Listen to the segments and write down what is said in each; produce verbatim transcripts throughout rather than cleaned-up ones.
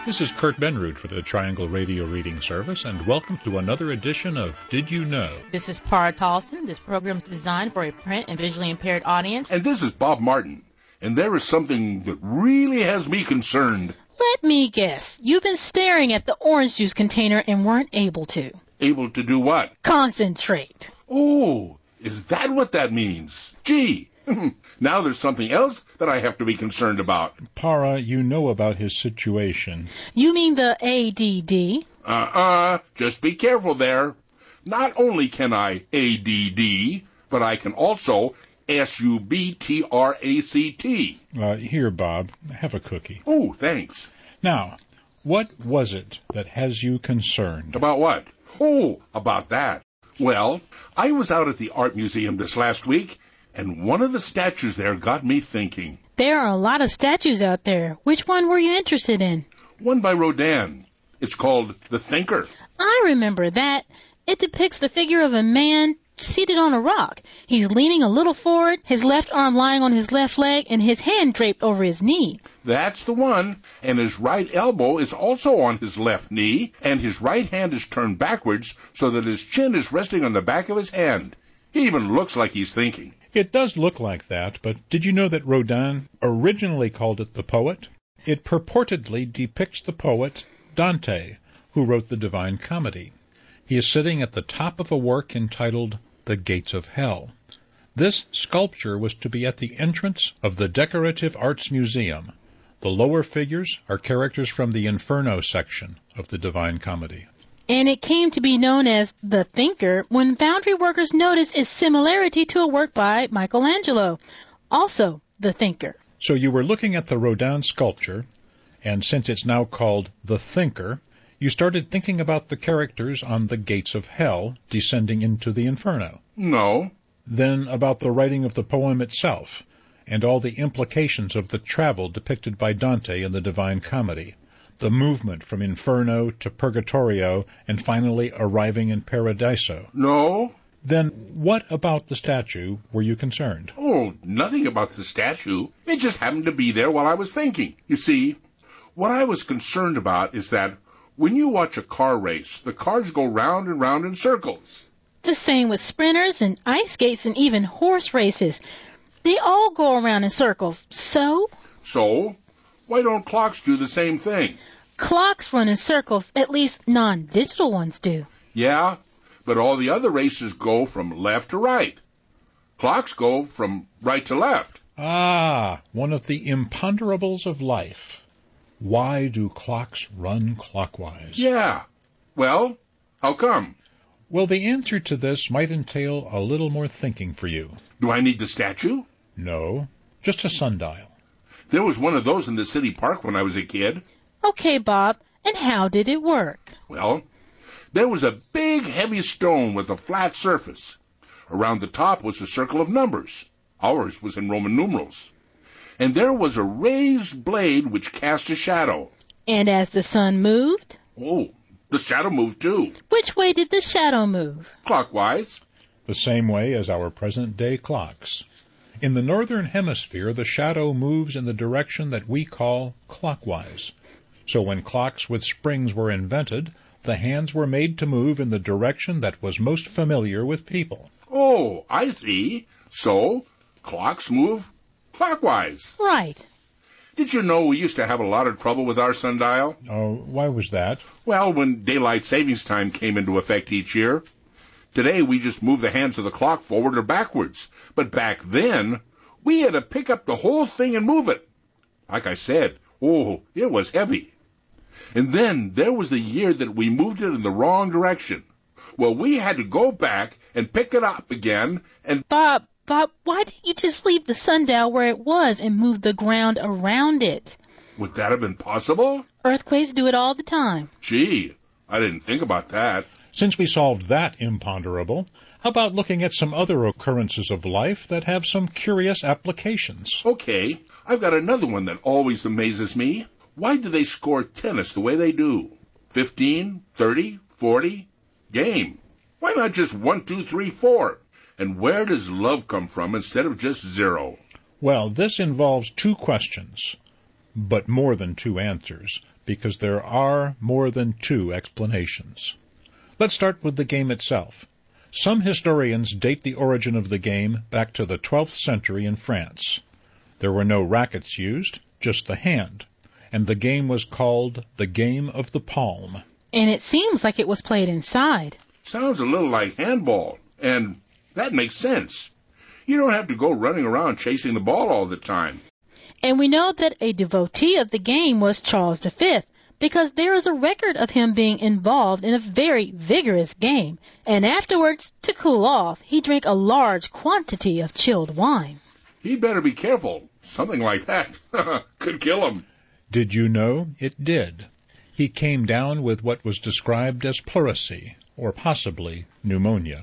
This is Kurt Benrud for the Triangle Radio Reading Service, and welcome to another edition of Did You Know? This is Para Tolson. This program is designed for a print and visually impaired audience. And this is Bob Martin, and there is something that really has me concerned. Let me guess. You've been staring at the orange juice container and weren't able to. Able to do what? Concentrate. Oh, is that what that means? Gee. Now there's something else that I have to be concerned about. Para, you know about his situation. You mean the A D D? Uh-uh. Just be careful there. Not only can I A D D, but I can also S U B T R A C T. Uh, here, Bob, have a cookie. Oh, thanks. Now, what was it that has you concerned? About what? Oh, about that. Well, I was out at the art museum this last week, and one of the statues there got me thinking. There are a lot of statues out there. Which one were you interested in? One by Rodin. It's called The Thinker. I remember that. It depicts the figure of a man seated on a rock. He's leaning a little forward, his left arm lying on his left leg, and his hand draped over his knee. That's the one. And his right elbow is also on his left knee, and his right hand is turned backwards so that his chin is resting on the back of his hand. He even looks like he's thinking. It does look like that, but did you know that Rodin originally called it the poet? It purportedly depicts the poet Dante, who wrote the Divine Comedy. He is sitting at the top of a work entitled The Gates of Hell. This sculpture was to be at the entrance of the Decorative Arts Museum. The lower figures are characters from the Inferno section of the Divine Comedy. And it came to be known as The Thinker when foundry workers noticed its similarity to a work by Michelangelo, also The Thinker. So you were looking at the Rodin sculpture, and since it's now called The Thinker, you started thinking about the characters on the gates of hell descending into the Inferno. No. Then about the writing of the poem itself, and all the implications of the travel depicted by Dante in the Divine Comedy. The movement from Inferno to Purgatorio, and finally arriving in Paradiso. No. Then what about the statue were you concerned? Oh, nothing about the statue. It just happened to be there while I was thinking. You see, what I was concerned about is that when you watch a car race, the cars go round and round in circles. The same with sprinters and ice skates and even horse races. They all go around in circles. So? So? Why don't clocks do the same thing? Clocks run in circles, at least non-digital ones do. Yeah, but all the other races go from left to right. Clocks go from right to left. Ah, one of the imponderables of life. Why do clocks run clockwise? Yeah. Well, how come? Well, the answer to this might entail a little more thinking for you. Do I need the statue? No, just a sundial. There was one of those in the city park when I was a kid. Okay, Bob, and how did it work? Well, there was a big, heavy stone with a flat surface. Around the top was a circle of numbers. Ours was in Roman numerals. And there was a raised blade which cast a shadow. And as the sun moved? Oh, the shadow moved too. Which way did the shadow move? Clockwise. The same way as our present-day clocks. In the northern hemisphere, the shadow moves in the direction that we call clockwise. So when clocks with springs were invented, the hands were made to move in the direction that was most familiar with people. Oh, I see. So, clocks move clockwise. Right. Did you know we used to have a lot of trouble with our sundial? Oh, why was that? Well, when daylight savings time came into effect each year. Today, we just move the hands of the clock forward or backwards. But back then, we had to pick up the whole thing and move it. Like I said, oh, it was heavy. And then there was the year that we moved it in the wrong direction. Well, we had to go back and pick it up again and... Bob, Bob, why didn't you just leave the sundial where it was and move the ground around it? Would that have been possible? Earthquakes do it all the time. Gee, I didn't think about that. Since we solved that imponderable, how about looking at some other occurrences of life that have some curious applications? Okay, I've got another one that always amazes me. Why do they score tennis the way they do? Fifteen, thirty, forty? Game. Why not just one, two, three, four? And where does love come from instead of just zero? Well, this involves two questions, but more than two answers, because there are more than two explanations. Let's start with the game itself. Some historians date the origin of the game back to the twelfth century in France. There were no rackets used, just the hand, and the game was called the Game of the Palm. And it seems like it was played inside. Sounds a little like handball, and that makes sense. You don't have to go running around chasing the ball all the time. And we know that a devotee of the game was Charles the Fifth, because there is a record of him being involved in a very vigorous game, and afterwards, to cool off, he drank a large quantity of chilled wine. He'd better be careful. Something like that could kill him. Did you know it did? He came down with what was described as pleurisy, or possibly pneumonia.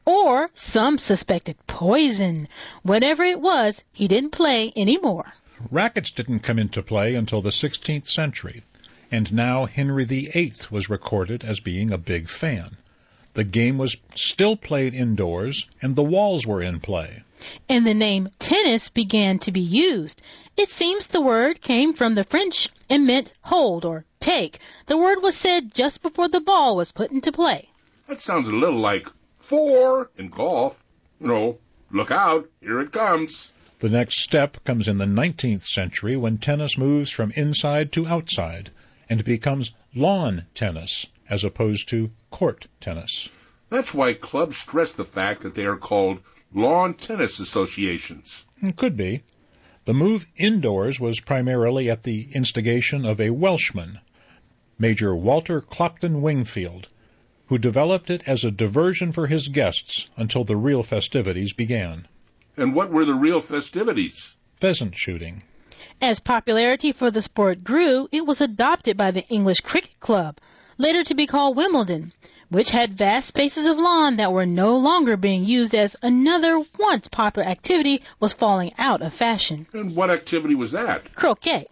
Or some suspected poison. Whatever it was, he didn't play anymore. Rackets didn't come into play until the sixteenth century, and now Henry the Eighth was recorded as being a big fan. The game was still played indoors, and the walls were in play. And the name tennis began to be used. It seems the word came from the French and meant hold or take. The word was said just before the ball was put into play. That sounds a little like four in golf. You know, look out, here it comes. The next step comes in the nineteenth century when tennis moves from inside to outside and becomes lawn tennis as opposed to court tennis. That's why clubs stress the fact that they are called lawn tennis associations. It could be. The move indoors was primarily at the instigation of a Welshman, Major Walter Clopton Wingfield, who developed it as a diversion for his guests until the real festivities began. And what were the real festivities? Pheasant shooting. As popularity for the sport grew, it was adopted by the English Cricket Club, later to be called Wimbledon, which had vast spaces of lawn that were no longer being used as another once popular activity was falling out of fashion. And what activity was that? Croquet.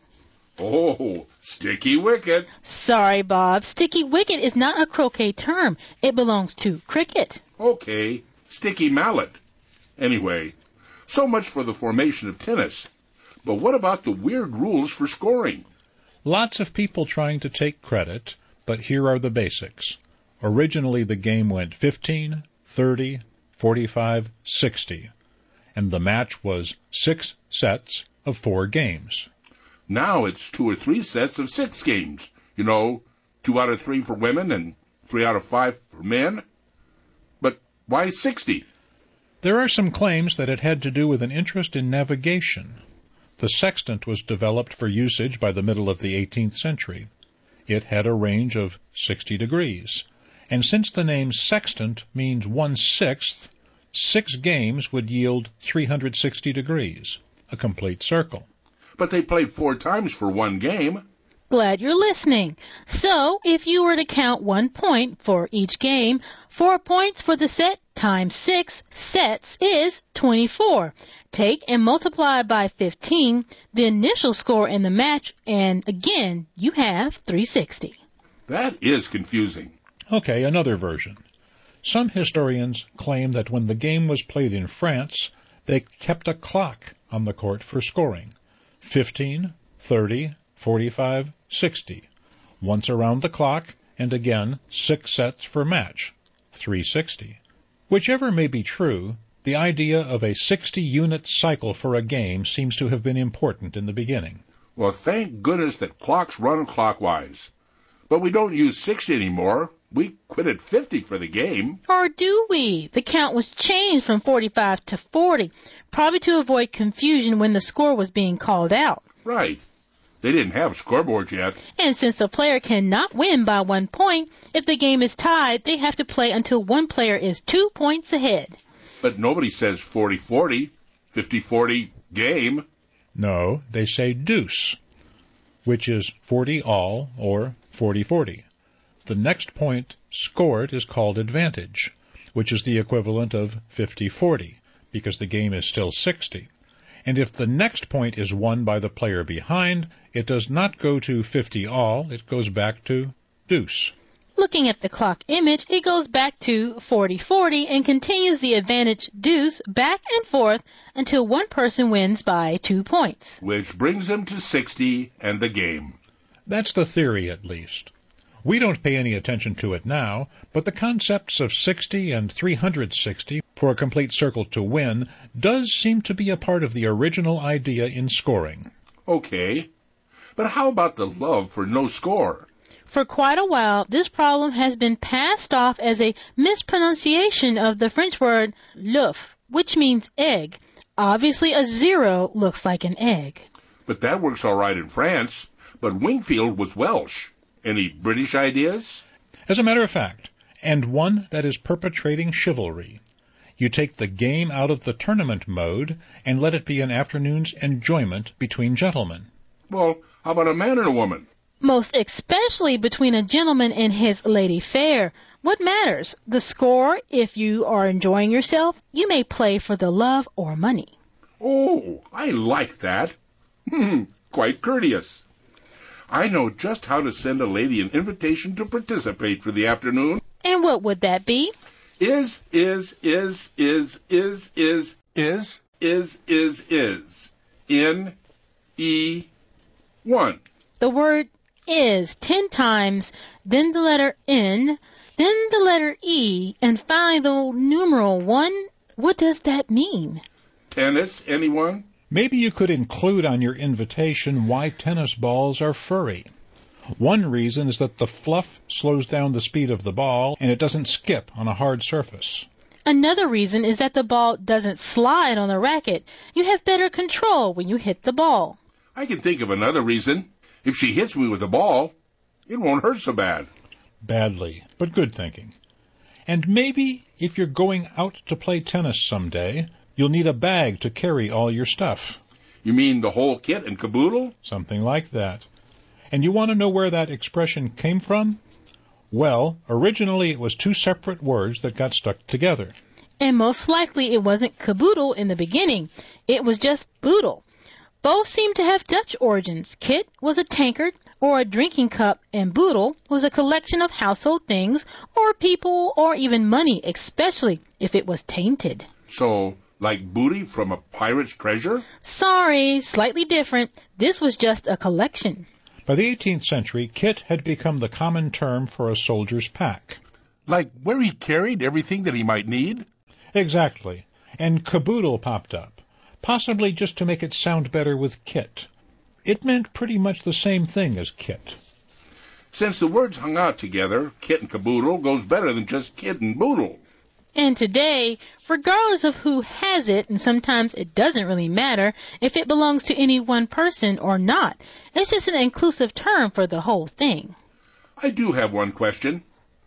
Oh, sticky wicket. Sorry, Bob. Sticky wicket is not a croquet term. It belongs to cricket. Okay, sticky mallet. Anyway, so much for the formation of tennis. But what about the weird rules for scoring? Lots of people trying to take credit, but here are the basics. Originally, the game went fifteen, thirty, forty-five, sixty, and the match was six sets of four games. Now it's two or three sets of six games. You know, two out of three for women and three out of five for men. But why sixty? There are some claims that it had to do with an interest in navigation. The sextant was developed for usage by the middle of the eighteenth century. It had a range of sixty degrees. And since the name sextant means one-sixth, six games would yield three hundred sixty degrees, a complete circle. But they played four times for one game. Glad you're listening. So, if you were to count one point for each game, four points for the set times six sets is twenty-four. Take and multiply by fifteen, the initial score in the match, and again, you have three hundred sixty. That is confusing. Okay, another version. Some historians claim that when the game was played in France, they kept a clock on the court for scoring. fifteen, thirty, forty-five, sixty. Once around the clock, and again, six sets for match. three hundred sixty. Whichever may be true, the idea of a sixty-unit cycle for a game seems to have been important in the beginning. Well, thank goodness that clocks run clockwise. But we don't use sixty anymore. We quit at fifty for the game. Or do we? The count was changed from forty-five to forty, probably to avoid confusion when the score was being called out. Right. They didn't have scoreboards yet. And since the player cannot win by one point, if the game is tied, they have to play until one player is two points ahead. But nobody says forty forty, fifty forty game. No, they say deuce, which is forty all or forty forty. The next point scored is called advantage, which is the equivalent of fifty forty, because the game is still sixty. And if the next point is won by the player behind, it does not go to fifty all, it goes back to deuce. Looking at the clock image, it goes back to forty forty and continues the advantage deuce back and forth until one person wins by two points. Which brings them to sixty and the game. That's the theory, at least. We don't pay any attention to it now, but the concepts of sixty and three hundred sixty for a complete circle to win does seem to be a part of the original idea in scoring. Okay, but how about the love for no score? For quite a while, this problem has been passed off as a mispronunciation of the French word l'œuf, which means egg. Obviously, a zero looks like an egg. But that works all right in France. But Wingfield was Welsh. Any British ideas? As a matter of fact, and one that is perpetrating chivalry. You take the game out of the tournament mode and let it be an afternoon's enjoyment between gentlemen. Well, how about a man and a woman? Most especially between a gentleman and his lady fair. What matters? The score, if you are enjoying yourself, you may play for the love or money. Oh, I like that. Hmm, quite courteous. I know just how to send a lady an invitation to participate for the afternoon. And what would that be? Is, is, is, is, is, is, is, is, is, is. In, E, one. The word is ten times, then the letter N, then the letter E, and finally the numeral one. What does that mean? Tennis, anyone? Maybe you could include on your invitation why tennis balls are furry. One reason is that the fluff slows down the speed of the ball and it doesn't skip on a hard surface. Another reason is that the ball doesn't slide on the racket. You have better control when you hit the ball. I can think of another reason. If she hits me with a ball, it won't hurt so bad. Badly, but good thinking. And maybe if you're going out to play tennis someday, you'll need a bag to carry all your stuff. You mean the whole kit and caboodle? Something like that. And you want to know where that expression came from? Well, originally it was two separate words that got stuck together. And most likely it wasn't caboodle in the beginning. It was just boodle. Both seem to have Dutch origins. Kit was a tankard or a drinking cup, and boodle was a collection of household things or people or even money, especially if it was tainted. So, like booty from a pirate's treasure? Sorry, slightly different. This was just a collection. By the eighteenth century, kit had become the common term for a soldier's pack. Like where he carried everything that he might need? Exactly. And caboodle popped up, possibly just to make it sound better with kit. It meant pretty much the same thing as kit. Since the words hung out together, kit and caboodle goes better than just kit and boodle. And today, regardless of who has it, and sometimes it doesn't really matter if it belongs to any one person or not, it's just an inclusive term for the whole thing. I do have one question.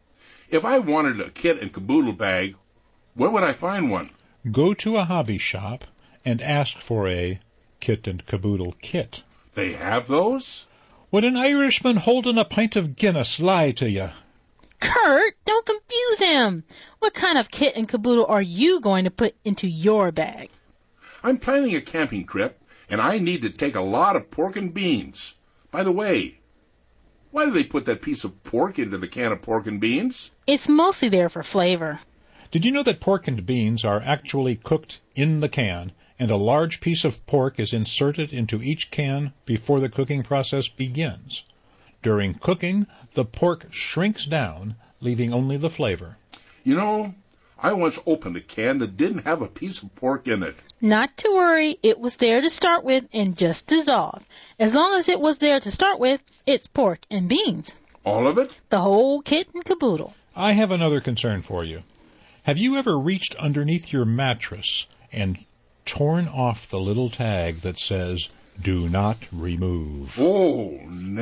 If I wanted a kit and caboodle bag, where would I find one? Go to a hobby shop and ask for a kit and caboodle kit. They have those? Would an Irishman holding a pint of Guinness lie to you? Kurt, don't confuse him. What kind of kit and caboodle are you going to put into your bag? I'm planning a camping trip, and I need to take a lot of pork and beans. By the way, why do they put that piece of pork into the can of pork and beans? It's mostly there for flavor. Did you know that pork and beans are actually cooked in the can, and a large piece of pork is inserted into each can before the cooking process begins? During cooking, the pork shrinks down, leaving only the flavor. You know, I once opened a can that didn't have a piece of pork in it. Not to worry, it was there to start with and just dissolve. As long as it was there to start with, it's pork and beans. All of it? The whole kit and caboodle. I have another concern for you. Have you ever reached underneath your mattress and torn off the little tag that says, "Do not remove"? Oh,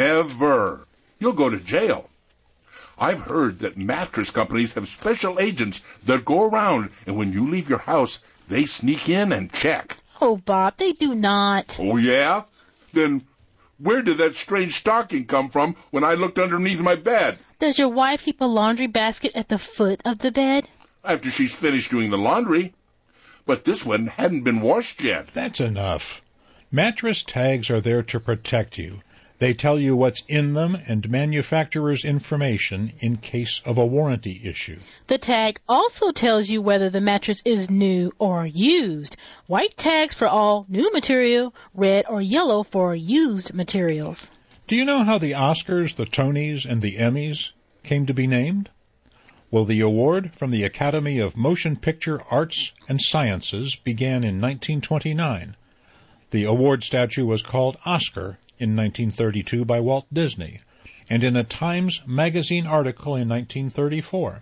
never. You'll go to jail. I've heard that mattress companies have special agents that go around, and when you leave your house, they sneak in and check. Oh, Bob, they do not. Oh, yeah? Then where did that strange stocking come from when I looked underneath my bed? Does your wife keep a laundry basket at the foot of the bed? After she's finished doing the laundry. But this one hadn't been washed yet. That's enough. Mattress tags are there to protect you. They tell you what's in them and manufacturer's information in case of a warranty issue. The tag also tells you whether the mattress is new or used. White tags for all new material, red or yellow for used materials. Do you know how the Oscars, the Tonys, and the Emmys came to be named? Well, the award from the Academy of Motion Picture Arts and Sciences began in nineteen twenty-nine. The award statue was called Oscar in nineteen thirty-two by Walt Disney, and in a Times magazine article in nineteen thirty-four.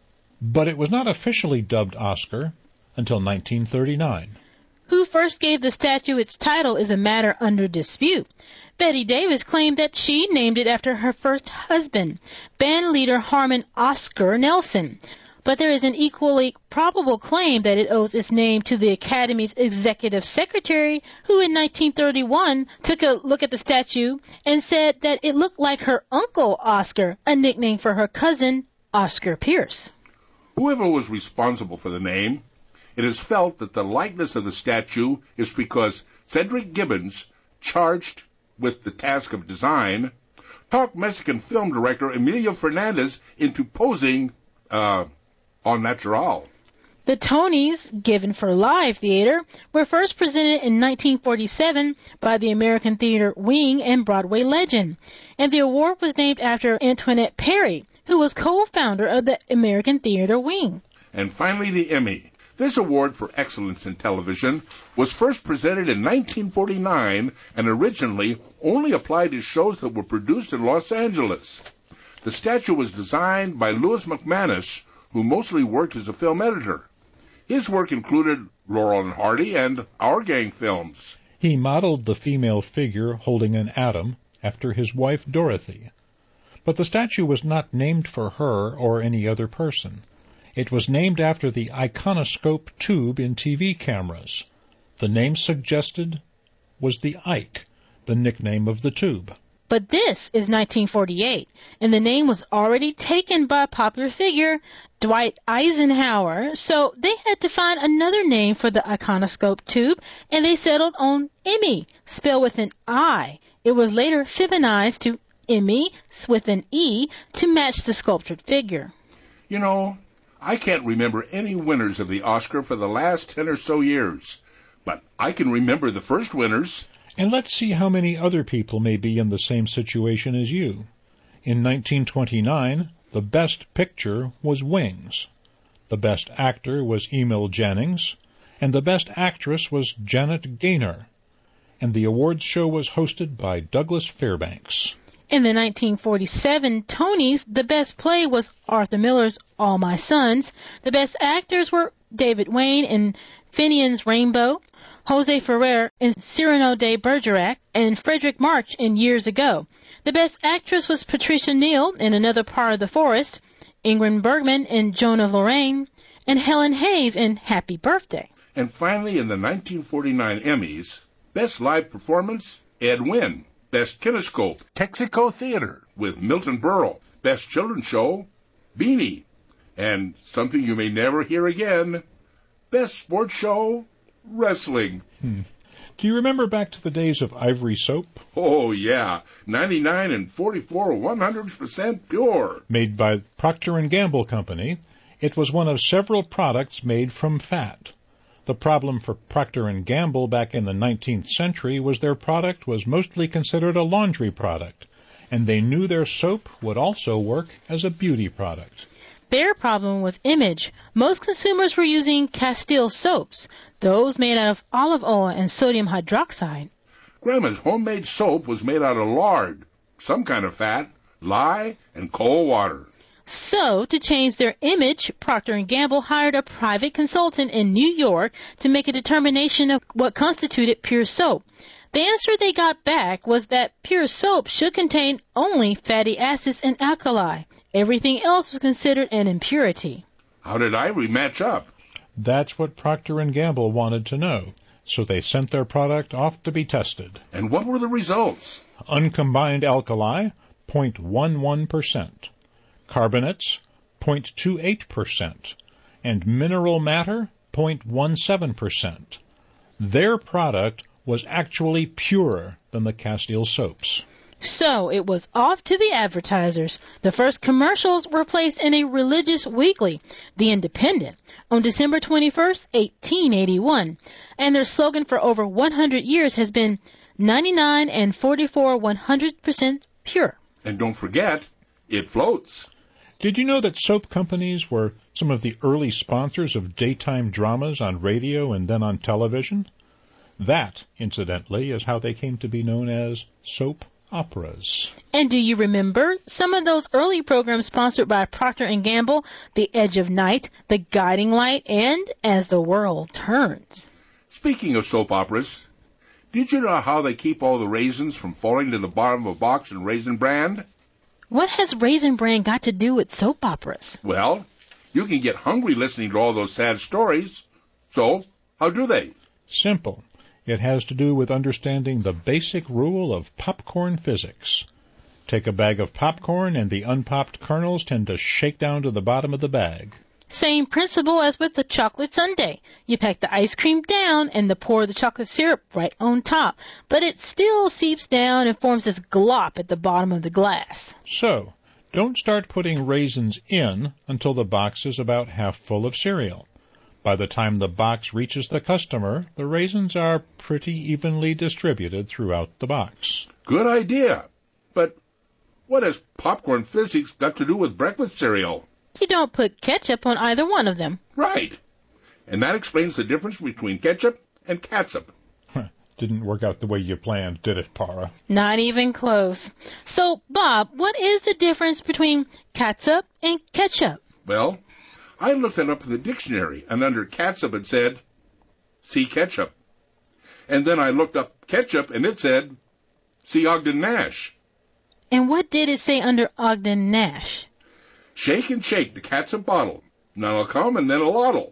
But it was not officially dubbed Oscar until nineteen thirty-nine. Who first gave the statue its title is a matter under dispute. Betty Davis claimed that she named it after her first husband, band leader Harmon Oscar Nelson. But there is an equally probable claim that it owes its name to the Academy's executive secretary, who in nineteen thirty-one took a look at the statue and said that it looked like her uncle Oscar, a nickname for her cousin, Oscar Pierce. Whoever was responsible for the name, it is felt that the likeness of the statue is because Cedric Gibbons, charged with the task of design, talked Mexican film director Emilio Fernandez into posing uh, en natural. The Tonys, given for live theater, were first presented in nineteen forty-seven by the American Theater Wing and Broadway legend, and the award was named after Antoinette Perry, who was co-founder of the American Theater Wing. And finally, the Emmy. This award for excellence in television was first presented in nineteen forty-nine and originally only applied to shows that were produced in Los Angeles. The statue was designed by Louis McManus, who mostly worked as a film editor. His work included Laurel and Hardy and Our Gang films. He modeled the female figure holding an atom after his wife Dorothy. But the statue was not named for her or any other person. It was named after the iconoscope tube in T V cameras. The name suggested was the Ike, the nickname of the tube. But this is nineteen forty-eight, and the name was already taken by a popular figure, Dwight Eisenhower, so they had to find another name for the iconoscope tube, and they settled on Emmy, spelled with an I. It was later feminized to Emmy with an E to match the sculptured figure. You know, I can't remember any winners of the Oscar for the last ten or so years, but I can remember the first winners. And let's see how many other people may be in the same situation as you. In nineteen twenty-nine, the Best Picture was Wings. The Best Actor was Emil Jannings, and the Best Actress was Janet Gaynor. And the awards show was hosted by Douglas Fairbanks. In the nineteen forty-seven Tonys, the best play was Arthur Miller's All My Sons. The best actors were David Wayne in Finian's Rainbow, Jose Ferrer in Cyrano de Bergerac, and Frederick March in Years Ago. The best actress was Patricia Neal in Another Part of the Forest, Ingrid Bergman in Joan of Lorraine, and Helen Hayes in Happy Birthday. And finally, in the nineteen forty-nine Emmys, Best Live Performance, Ed Wynn. Best Kinescope, Texaco Theater with Milton Berle. Best Children's Show, Beanie. And something you may never hear again, Best Sports Show, Wrestling. Hmm. Do you remember back to the days of Ivory soap? Oh, yeah. ninety-nine and forty-four, one hundred percent pure. Made by Procter and Gamble Company, it was one of several products made from fat. The problem for Procter and Gamble back in the nineteenth century was their product was mostly considered a laundry product, and they knew their soap would also work as a beauty product. Their problem was image. Most consumers were using Castile soaps, those made out of olive oil and sodium hydroxide. Grandma's homemade soap was made out of lard, some kind of fat, lye, and cold water. So, to change their image, Procter and Gamble hired a private consultant in New York to make a determination of what constituted pure soap. The answer they got back was that pure soap should contain only fatty acids and alkali. Everything else was considered an impurity. How did Ivory match up? That's what Procter and Gamble wanted to know, so they sent their product off to be tested. And what were the results? Uncombined alkali, zero point one one percent. Carbonates, zero point two eight percent. And mineral matter, zero point one seven percent. Their product was actually purer than the Castile soaps. So it was off to the advertisers. The first commercials were placed in a religious weekly, The Independent, on December twenty-first, eighteen eighty-one. And their slogan for over one hundred years has been ninety-nine and forty-four one hundred percent pure. And don't forget, it floats. Did you know that soap companies were some of the early sponsors of daytime dramas on radio and then on television? That, incidentally, is how they came to be known as soap operas. And do you remember some of those early programs sponsored by Procter and Gamble, The Edge of Night, The Guiding Light, and As the World Turns? Speaking of soap operas, did you know how they keep all the raisins from falling to the bottom of a box in Raisin Bran? What has Raisin Bran got to do with soap operas? Well, you can get hungry listening to all those sad stories. So, how do they? Simple. It has to do with understanding the basic rule of popcorn physics. Take a bag of popcorn and the unpopped kernels tend to shake down to the bottom of the bag. Same principle as with the chocolate sundae. You pack the ice cream down and then pour the chocolate syrup right on top, but it still seeps down and forms this glop at the bottom of the glass. So, don't start putting raisins in until the box is about half full of cereal. By the time the box reaches the customer, the raisins are pretty evenly distributed throughout the box. Good idea. But what has popcorn physics got to do with breakfast cereal? You don't put ketchup on either one of them. Right. And that explains the difference between ketchup and catsup. Didn't work out the way you planned, did it, Para? Not even close. So, Bob, what is the difference between catsup and ketchup? Well, I looked it up in the dictionary, and under catsup it said, see ketchup. And then I looked up ketchup, and it said, see Ogden Nash. And what did it say under Ogden Nash? Shake and shake the catsup bottle. None'll come and then a lot'll.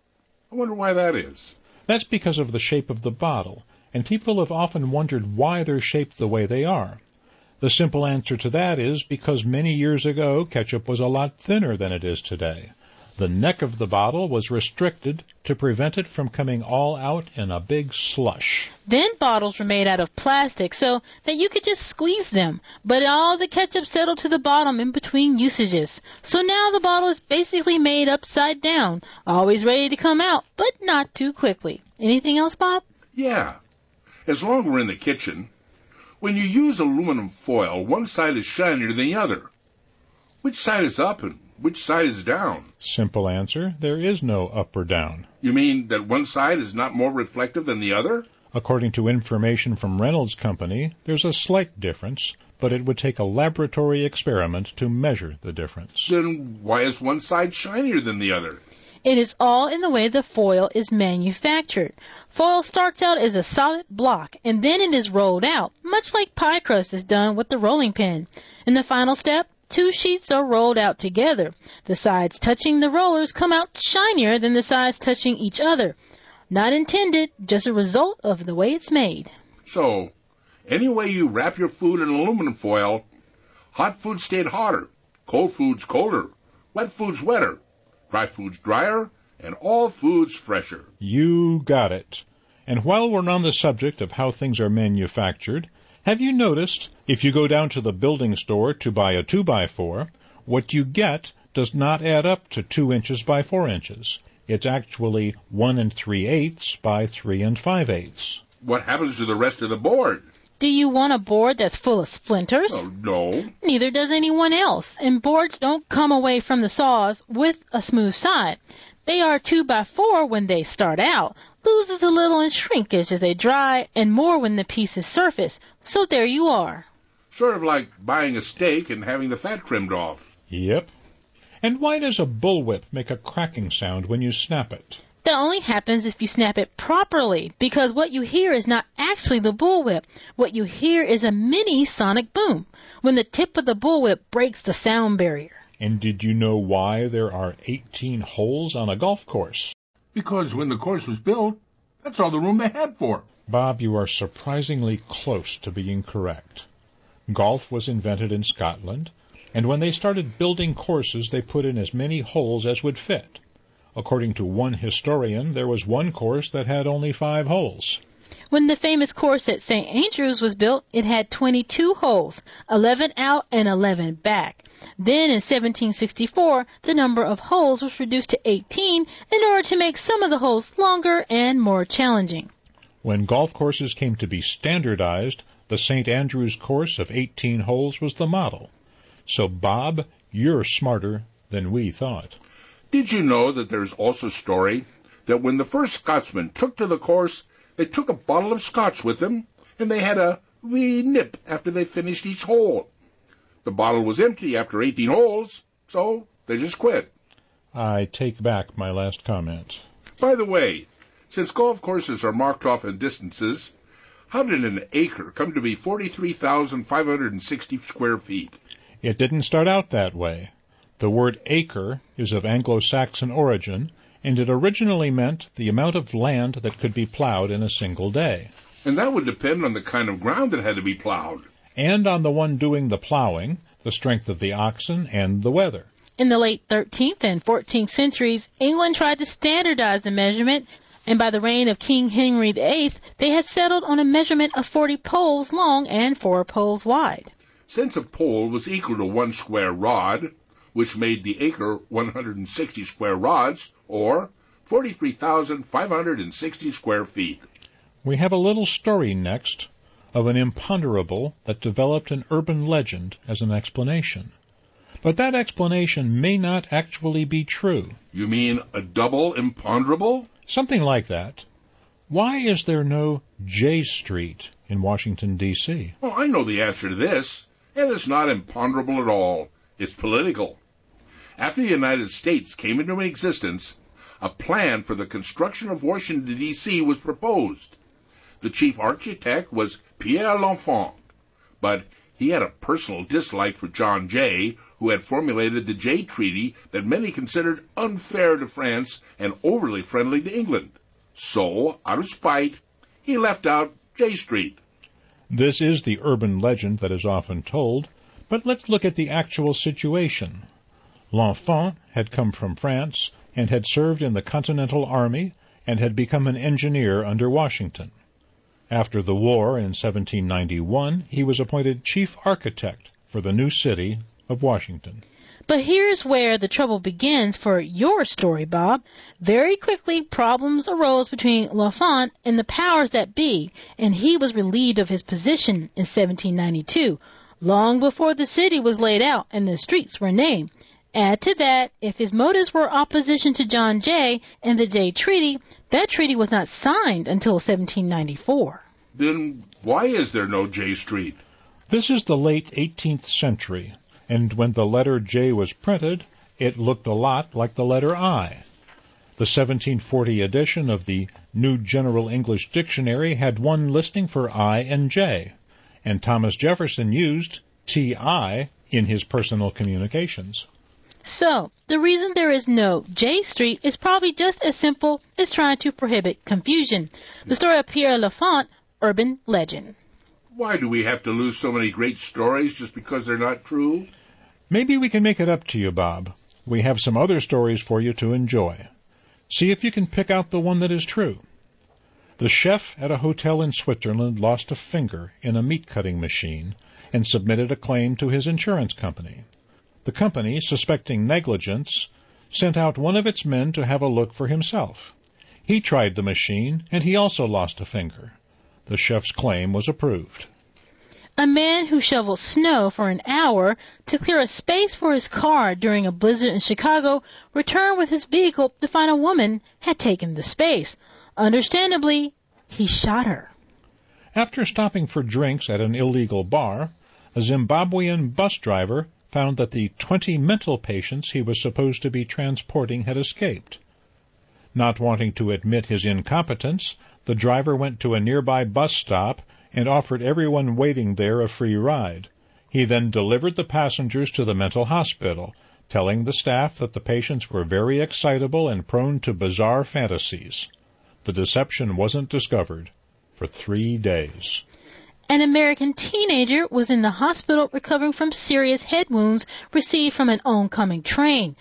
I wonder why that is. That's because of the shape of the bottle, and people have often wondered why they're shaped the way they are. The simple answer to that is because many years ago, ketchup was a lot thinner than it is today. The neck of the bottle was restricted to prevent it from coming all out in a big slush. Then bottles were made out of plastic so that you could just squeeze them, but all the ketchup settled to the bottom in between usages. So now the bottle is basically made upside down, always ready to come out, but not too quickly. Anything else, Bob? Yeah. As long as we're in the kitchen, when you use aluminum foil, one side is shinier than the other. Which side is up and which side is down? Simple answer, there is no up or down. You mean that one side is not more reflective than the other? According to information from Reynolds Company, there's a slight difference, but it would take a laboratory experiment to measure the difference. Then why is one side shinier than the other? It is all in the way the foil is manufactured. Foil starts out as a solid block, and then it is rolled out, much like pie crust is done with the rolling pin. In the final step, two sheets are rolled out together. The sides touching the rollers come out shinier than the sides touching each other. Not intended, just a result of the way it's made. So, any way you wrap your food in aluminum foil, hot food stayed hotter, cold food's colder, wet food's wetter, dry food's drier, and all food's fresher. You got it. And while we're on the subject of how things are manufactured, have you noticed, if you go down to the building store to buy a two by four, what you get does not add up to two inches by four inches. It's actually one and three-eighths by three and five-eighths. What happens to the rest of the board? Do you want a board that's full of splinters? Oh, no. Neither does anyone else, and boards don't come away from the saws with a smooth side. They are two by four when they start out, loses a little in shrinkage as they dry, and more when the piece is surface. So there you are. Sort of like buying a steak and having the fat trimmed off. Yep. And why does a bullwhip make a cracking sound when you snap it? That only happens if you snap it properly, because what you hear is not actually the bullwhip. What you hear is a mini sonic boom, when the tip of the bullwhip breaks the sound barrier. And did you know why there are eighteen holes on a golf course? Because when the course was built, that's all the room they had for. Bob, you are surprisingly close to being correct. Golf was invented in Scotland, and when they started building courses, they put in as many holes as would fit. According to one historian, there was one course that had only five holes. When the famous course at Saint Andrews was built, it had twenty-two holes, eleven out and eleven back. Then in seventeen sixty-four, the number of holes was reduced to eighteen in order to make some of the holes longer and more challenging. When golf courses came to be standardized, the Saint Andrews course of eighteen holes was the model. So, Bob, you're smarter than we thought. Did you know that there's also a story that when the first Scotsmen took to the course, they took a bottle of scotch with them, and they had a wee nip after they finished each hole. The bottle was empty after eighteen holes, so they just quit. I take back my last comment. By the way, since golf courses are marked off in distances, how did an acre come to be forty-three thousand five hundred sixty square feet? It didn't start out that way. The word acre is of Anglo-Saxon origin, and it originally meant the amount of land that could be plowed in a single day. And that would depend on the kind of ground that had to be plowed. And on the one doing the plowing, the strength of the oxen, and the weather. In the late thirteenth and fourteenth centuries, England tried to standardize the measurement, and by the reign of King Henry the Eighth, they had settled on a measurement of forty poles long and four poles wide. Since a pole was equal to one square rod, which made the acre one hundred sixty square rods, or forty-three thousand five hundred sixty square feet. We have a little story next of an imponderable that developed an urban legend as an explanation. But that explanation may not actually be true. You mean a double imponderable? Something like that. Why is there no J Street in Washington, D C? Well, I know the answer to this, and it's not imponderable at all. It's political. After the United States came into existence, a plan for the construction of Washington, D C was proposed. The chief architect was Pierre L'Enfant, but he had a personal dislike for John Jay, who had formulated the Jay Treaty that many considered unfair to France and overly friendly to England. So, out of spite, he left out J Street. This is the urban legend that is often told, but let's look at the actual situation. L'Enfant had come from France and had served in the Continental Army and had become an engineer under Washington. After the war in seventeen ninety-one, he was appointed chief architect for the new city of Washington. But here's where the trouble begins for your story, Bob. Very quickly, problems arose between L'Enfant and the powers that be, and he was relieved of his position in seventeen ninety-two, long before the city was laid out and the streets were named. Add to that, if his motives were opposition to John Jay and the Jay Treaty, that treaty was not signed until seventeen ninety-four. Then why is there no J Street? This is the late eighteenth century, and when the letter J was printed, it looked a lot like the letter I. The seventeen forty edition of the New General English Dictionary had one listing for I and J, and Thomas Jefferson used T I in his personal communications. So, the reason there is no J Street is probably just as simple as trying to prohibit confusion. The story of Pierre L'Enfant, urban legend. Why do we have to lose so many great stories just because they're not true? Maybe we can make it up to you, Bob. We have some other stories for you to enjoy. See if you can pick out the one that is true. The chef at a hotel in Switzerland lost a finger in a meat-cutting machine and submitted a claim to his insurance company. The company, suspecting negligence, sent out one of its men to have a look for himself. He tried the machine, and he also lost a finger. The chef's claim was approved. A man who shoveled snow for an hour to clear a space for his car during a blizzard in Chicago returned with his vehicle to find a woman had taken the space. Understandably, he shot her. After stopping for drinks at an illegal bar, a Zimbabwean bus driver found that the twenty mental patients he was supposed to be transporting had escaped. Not wanting to admit his incompetence, the driver went to a nearby bus stop and offered everyone waiting there a free ride. He then delivered the passengers to the mental hospital, telling the staff that the patients were very excitable and prone to bizarre fantasies. The deception wasn't discovered for three days. An American teenager was in the hospital recovering from serious head wounds received from an oncoming train.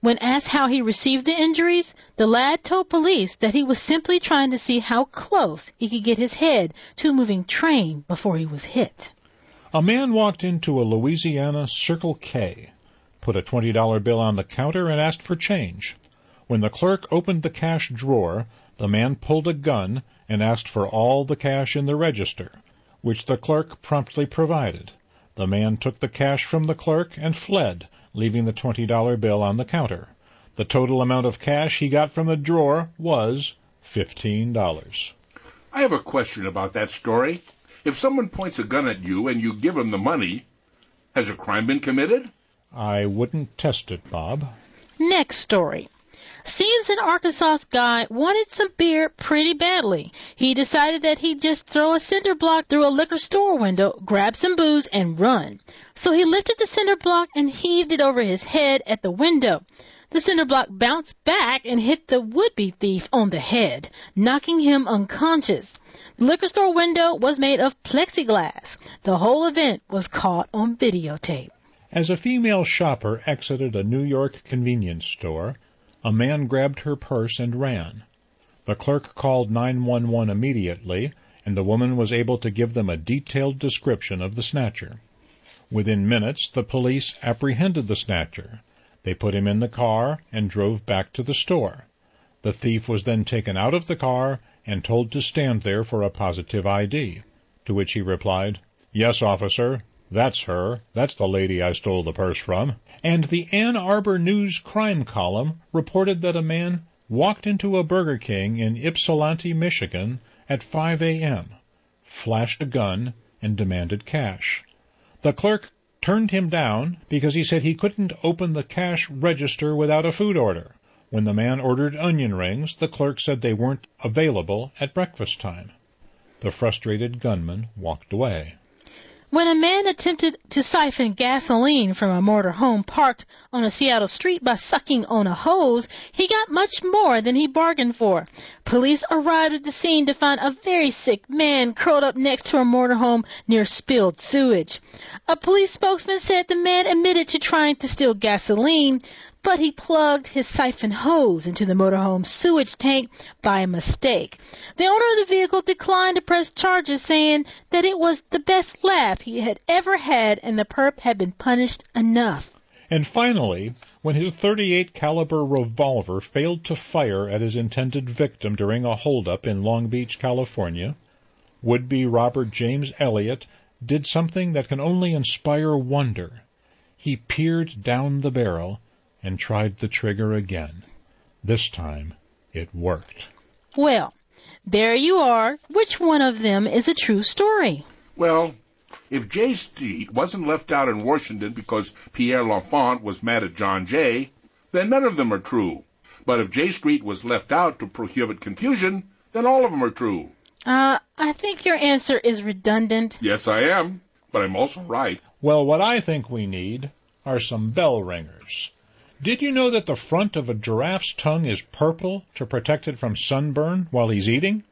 When asked how he received the injuries, the lad told police that he was simply trying to see how close he could get his head to a moving train before he was hit. A man walked into a Louisiana Circle K, put a twenty dollar bill on the counter, and asked for change. When the clerk opened the cash drawer, the man pulled a gun and asked for all the cash in the register, which the clerk promptly provided. The man took the cash from the clerk and fled, leaving the twenty dollar bill on the counter. The total amount of cash he got from the drawer was fifteen dollars. I have a question about that story. If someone points a gun at you and you give him the money, has a crime been committed? I wouldn't test it, Bob. Next story. Seems an Arkansas guy wanted some beer pretty badly. He decided that he'd just throw a cinder block through a liquor store window, grab some booze, and run. So he lifted the cinder block and heaved it over his head at the window. The cinder block bounced back and hit the would-be thief on the head, knocking him unconscious. The liquor store window was made of plexiglass. The whole event was caught on videotape. As a female shopper exited a New York convenience store, a man grabbed her purse and ran. The clerk called nine one one immediately, and the woman was able to give them a detailed description of the snatcher. Within minutes, the police apprehended the snatcher. They put him in the car and drove back to the store. The thief was then taken out of the car and told to stand there for a positive I D, to which he replied, "Yes, officer, that's her. That's the lady I stole the purse from." And the Ann Arbor News crime column reported that a man walked into a Burger King in Ypsilanti, Michigan at five a.m., flashed a gun, and demanded cash. The clerk turned him down because he said he couldn't open the cash register without a food order. When the man ordered onion rings, the clerk said they weren't available at breakfast time. The frustrated gunman walked away. When a man attempted to siphon gasoline from a motor home parked on a Seattle street by sucking on a hose, he got much more than he bargained for. Police arrived at the scene to find a very sick man curled up next to a motorhome near spilled sewage. A police spokesman said the man admitted to trying to steal gasoline, but he plugged his siphon hose into the motorhome sewage tank by mistake. The owner of the vehicle declined to press charges, saying that it was the best laugh he had ever had and the perp had been punished enough. And finally, when his thirty-eight caliber revolver failed to fire at his intended victim during a holdup in Long Beach, California, would-be robber James Elliott did something that can only inspire wonder. He peered down the barrel and tried the trigger again. This time, it worked. Well, there you are. Which one of them is a true story? Well, if J Street wasn't left out in Washington because Pierre L'Enfant was mad at John Jay, then none of them are true. But if J Street was left out to prohibit confusion, then all of them are true. Uh, I think your answer is redundant. Yes, I am, but I'm also right. Well, what I think we need are some bell ringers. Did you know that the front of a giraffe's tongue is purple to protect it from sunburn while he's eating?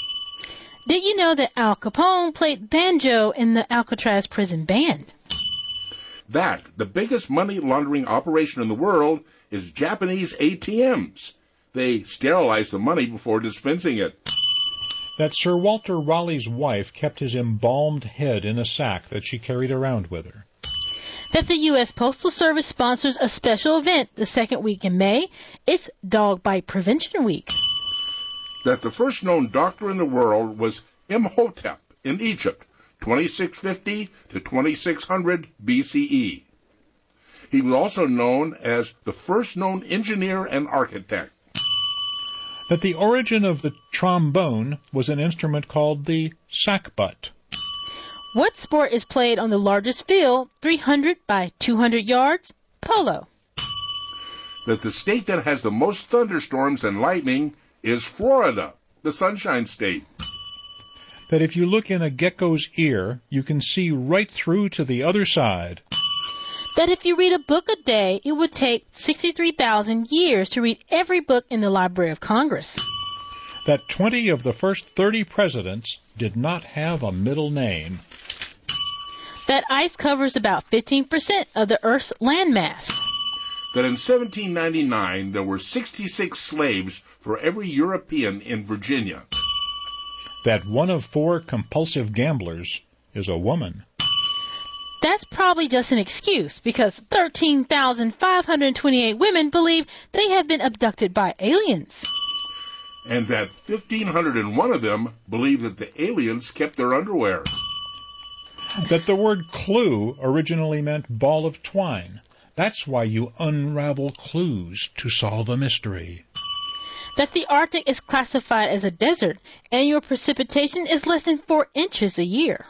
Did you know that Al Capone played banjo in the Alcatraz prison band? That, the biggest money laundering operation in the world, is Japanese A T Ms. They sterilize the money before dispensing it. That Sir Walter Raleigh's wife kept his embalmed head in a sack that she carried around with her. That the U S Postal Service sponsors a special event the second week in May. It's Dog Bite Prevention Week. That the first known doctor in the world was Imhotep in Egypt, twenty-six fifty to twenty-six hundred B C E. He was also known as the first known engineer and architect. That the origin of the trombone was an instrument called the sackbut. What sport is played on the largest field, three hundred by two hundred yards? Polo. That the state that has the most thunderstorms and lightning is Florida, the Sunshine State. That if you look in a gecko's ear, you can see right through to the other side. That if you read a book a day, it would take sixty-three thousand years to read every book in the Library of Congress. That twenty of the first thirty presidents did not have a middle name. That ice covers about fifteen percent of the Earth's landmass. that in seventeen ninety-nine there were sixty-six slaves for every European in Virginia. That one of four compulsive gamblers is a woman. That's probably just an excuse, because thirteen thousand five hundred twenty-eight women believe they have been abducted by aliens. And that one thousand five hundred one of them believe that the aliens kept their underwear. That the word clue originally meant ball of twine. That's why you unravel clues to solve a mystery. That the Arctic is classified as a desert, and your precipitation is less than four inches a year.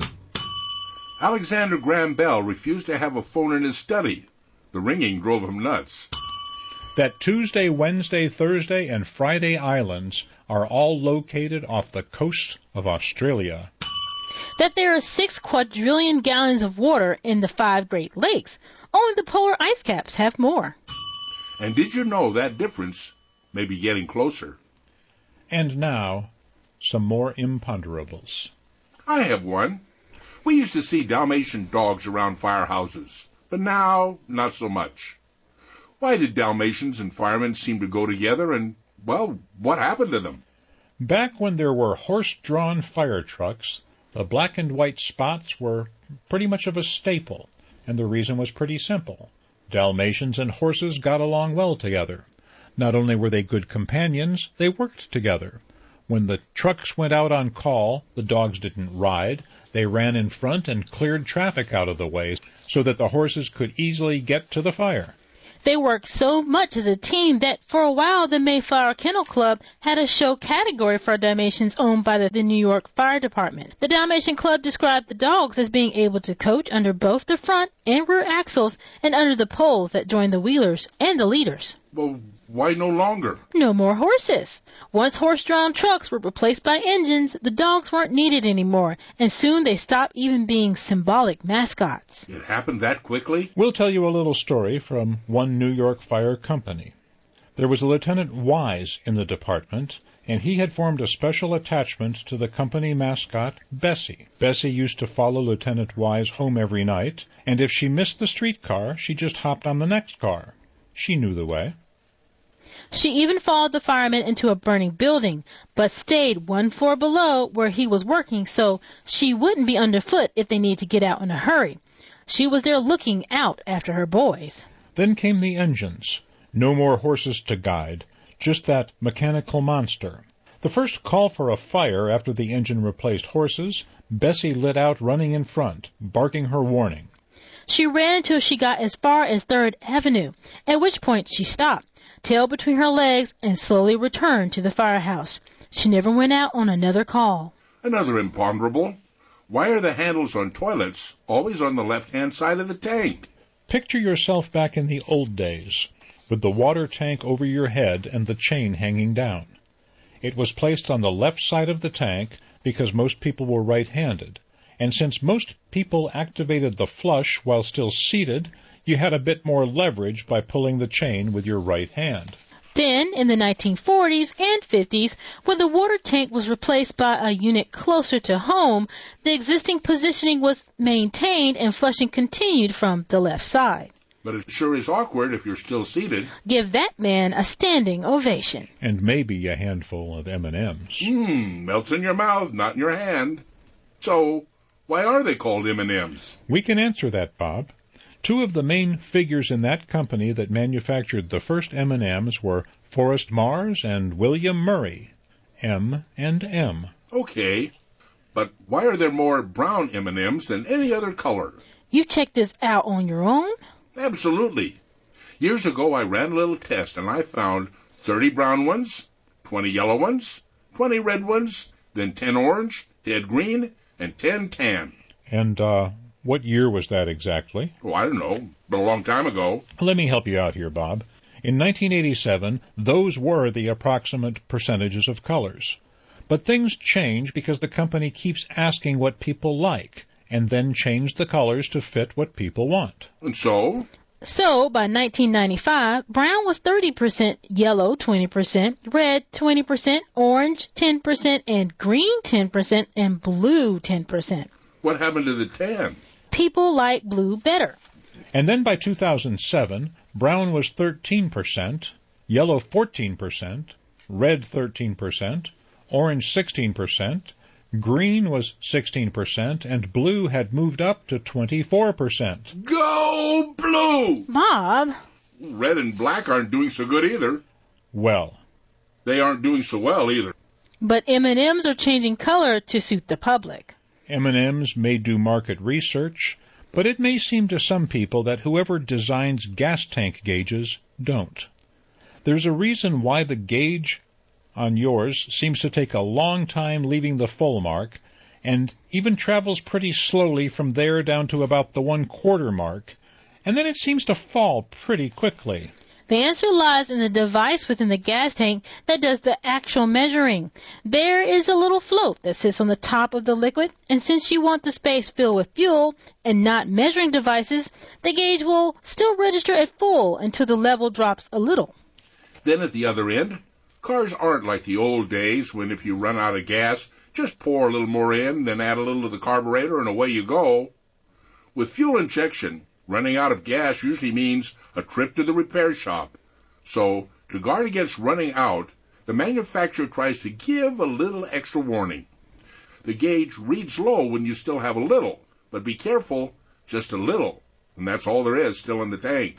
Alexander Graham Bell refused to have a phone in his study. The ringing drove him nuts. That Tuesday, Wednesday, Thursday, and Friday Islands are all located off the coast of Australia. That there are six quadrillion gallons of water in the five Great Lakes. Only the polar ice caps have more. And did you know that difference may be getting closer? And now, some more imponderables. I have one. We used to see Dalmatian dogs around firehouses, but now, not so much. Why did Dalmatians and firemen seem to go together, and, well, what happened to them? Back when there were horse-drawn fire trucks, the black and white spots were pretty much of a staple, and the reason was pretty simple. Dalmatians and horses got along well together. Not only were they good companions, they worked together. When the trucks went out on call, the dogs didn't ride. They ran in front and cleared traffic out of the way so that the horses could easily get to the fire. They worked so much as a team that for a while the Mayflower Kennel Club had a show category for Dalmatians owned by the, the New York Fire Department. The Dalmatian Club described the dogs as being able to coach under both the front and rear axles and under the poles that joined the wheelers and the leaders. Well, why no longer? No more horses. Once horse-drawn trucks were replaced by engines, the dogs weren't needed anymore, and soon they stopped even being symbolic mascots. It happened that quickly? We'll tell you a little story from one New York fire company. There was a Lieutenant Wise in the department, and he had formed a special attachment to the company mascot, Bessie. Bessie used to follow Lieutenant Wise home every night, and if she missed the streetcar, she just hopped on the next car. She knew the way. She even followed the fireman into a burning building, but stayed one floor below where he was working so she wouldn't be underfoot if they needed to get out in a hurry. She was there looking out after her boys. Then came the engines. No more horses to guide, just that mechanical monster. The first call for a fire after the engine replaced horses, Bessie lit out running in front, barking her warning. She ran until she got as far as Third Avenue, at which point she stopped, tail between her legs, and slowly returned to the firehouse. She never went out on another call. Another imponderable. Why are the handles on toilets always on the left-hand side of the tank? Picture yourself back in the old days, with the water tank over your head and the chain hanging down. It was placed on the left side of the tank because most people were right-handed, and since most people activated the flush while still seated, you had a bit more leverage by pulling the chain with your right hand. Then, in the nineteen forties and fifties, when the water tank was replaced by a unit closer to home, the existing positioning was maintained and flushing continued from the left side. But it sure is awkward if you're still seated. Give that man a standing ovation. And maybe a handful of M and M's. Mmm, melts in your mouth, not in your hand. So, why are they called M and M's? We can answer that, Bob. Two of the main figures in that company that manufactured the first M and M's were Forrest Mars and William Murray, M and M. Okay, but why are there more brown M and M's than any other color? You checked this out on your own? Absolutely. Years ago, I ran a little test, and I found thirty brown ones, twenty yellow ones, twenty red ones, then ten orange, ten green, and ten tan. And, uh... what year was that exactly? Oh, I don't know, but a long time ago. Let me help you out here, Bob. In nineteen eighty-seven, those were the approximate percentages of colors. But things change because the company keeps asking what people like, and then change the colors to fit what people want. And so? So, by nineteen ninety-five, brown was thirty percent, yellow twenty percent, red twenty percent, orange ten percent, and green ten percent, and blue ten percent. What happened to the tan? People like blue better. And then by two thousand seven, brown was thirteen percent, yellow fourteen percent, red thirteen percent, orange sixteen percent, green was sixteen percent, and blue had moved up to twenty-four percent. Go blue! Bob. Red and black aren't doing so good either. Well. They aren't doing so well either. But M and M's are changing color to suit the public. M and M's may do market research, but it may seem to some people that whoever designs gas tank gauges don't. There's a reason why the gauge on yours seems to take a long time leaving the full mark, and even travels pretty slowly from there down to about the one-quarter mark, and then it seems to fall pretty quickly. The answer lies in the device within the gas tank that does the actual measuring. There is a little float that sits on the top of the liquid, and since you want the space filled with fuel and not measuring devices, the gauge will still register at full until the level drops a little. Then at the other end, cars aren't like the old days when if you run out of gas, just pour a little more in, then add a little to the carburetor, and away you go. With fuel injection, running out of gas usually means a trip to the repair shop. So, to guard against running out, the manufacturer tries to give a little extra warning. The gauge reads low when you still have a little, but be careful, just a little, and that's all there is still in the tank.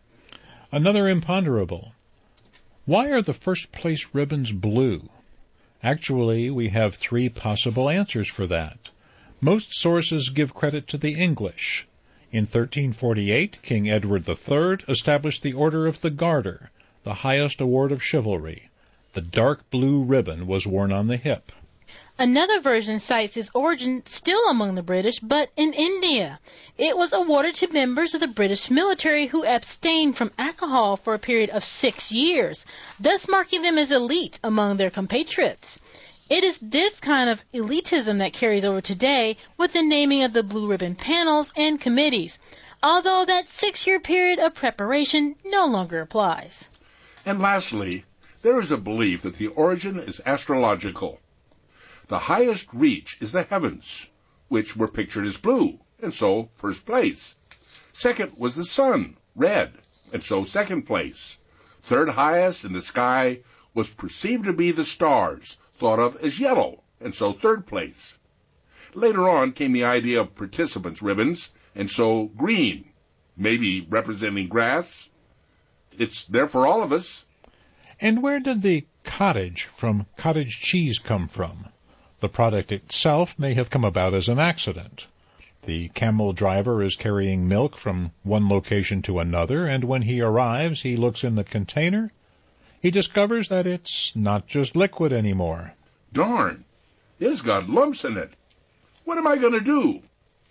Another imponderable. Why are the first place ribbons blue? Actually, we have three possible answers for that. Most sources give credit to the English. In thirteen forty-eight, King Edward the Third established the Order of the Garter, the highest award of chivalry. The dark blue ribbon was worn on the hip. Another version cites its origin still among the British, but in India. It was awarded to members of the British military who abstained from alcohol for a period of six years, thus marking them as elite among their compatriots. It is this kind of elitism that carries over today with the naming of the blue ribbon panels and committees, although that six-year period of preparation no longer applies. And lastly, there is a belief that the origin is astrological. The highest reach is the heavens, which were pictured as blue, and so first place. Second was the sun, red, and so second place. Third highest in the sky was perceived to be the stars, thought of as yellow, and so third place. Later on came the idea of participants' ribbons, and so green, maybe representing grass. It's there for all of us. And where did the cottage from cottage cheese come from? The product itself may have come about as an accident. The camel driver is carrying milk from one location to another, and when he arrives, he looks in the container. He discovers that it's not just liquid anymore. Darn, it's got lumps in it. What am I going to do?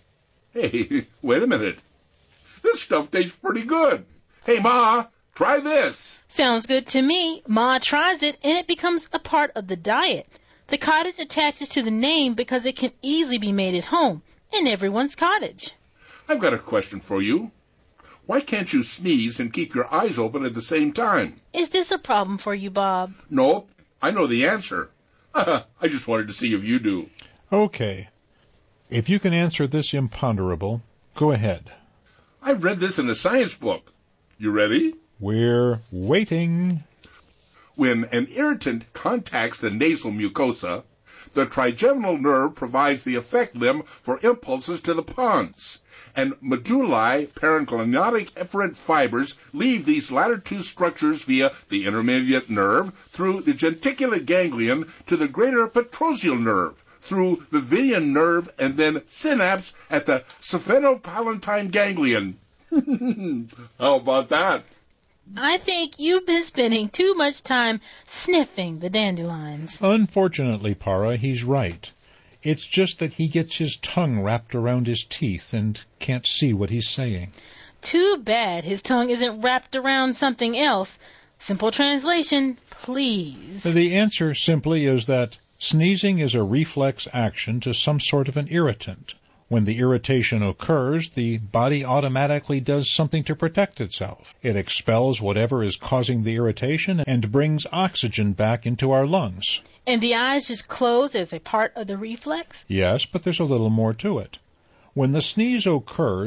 Hey, wait a minute. This stuff tastes pretty good. Hey, Ma, try this. Sounds good to me. Ma tries it, and it becomes a part of the diet. The cottage attaches to the name because it can easily be made at home, in everyone's cottage. I've got a question for you. Why can't you sneeze and keep your eyes open at the same time? Is this a problem for you, Bob? Nope, I know the answer. I just wanted to see if you do. Okay. If you can answer this imponderable, go ahead. I read this in a science book. You ready? We're waiting. When an irritant contacts the nasal mucosa, the trigeminal nerve provides the effect limb for impulses to the pons, and medullae parenchymal efferent fibers leave these latter two structures via the intermediate nerve through the genticulate ganglion to the greater petrosial nerve through the Vivian nerve and then synapse at the sphenopalatine ganglion. How about that? I think you've been spending too much time sniffing the dandelions. Unfortunately, Para, he's right. It's just that he gets his tongue wrapped around his teeth and can't see what he's saying. Too bad his tongue isn't wrapped around something else. Simple translation, please. The answer simply is that sneezing is a reflex action to some sort of an irritant. When the irritation occurs, the body automatically does something to protect itself. It expels whatever is causing the irritation and brings oxygen back into our lungs. And the eyes just close as a part of the reflex? Yes, but there's a little more to it. When the sneeze occurs,